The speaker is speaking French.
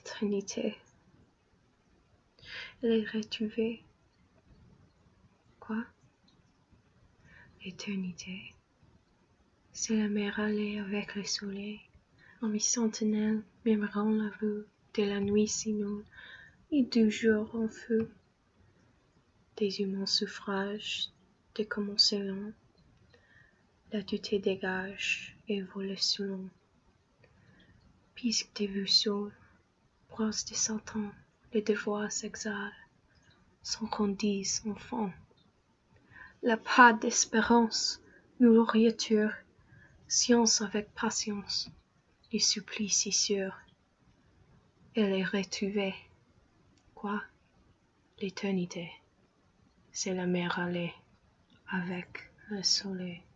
l'éternité. Elle est retrouvée. Quoi? L'éternité. C'est la mer allée avec le soleil, ami sentinelle, mémorant la vue de la nuit sinon, et du jour en feu. Des humains suffrages décommenceront, la duté dégage et vole selon. Puisque des vues saules, brosse de Satan, le devoir s'exhale, sans qu'on dise enfant. La pas d'espérance, nous l'oriature, science avec patience, du supplice si sûr. Elle est retrouvée. Quoi? L'éternité. C'est la mer allée avec le soleil.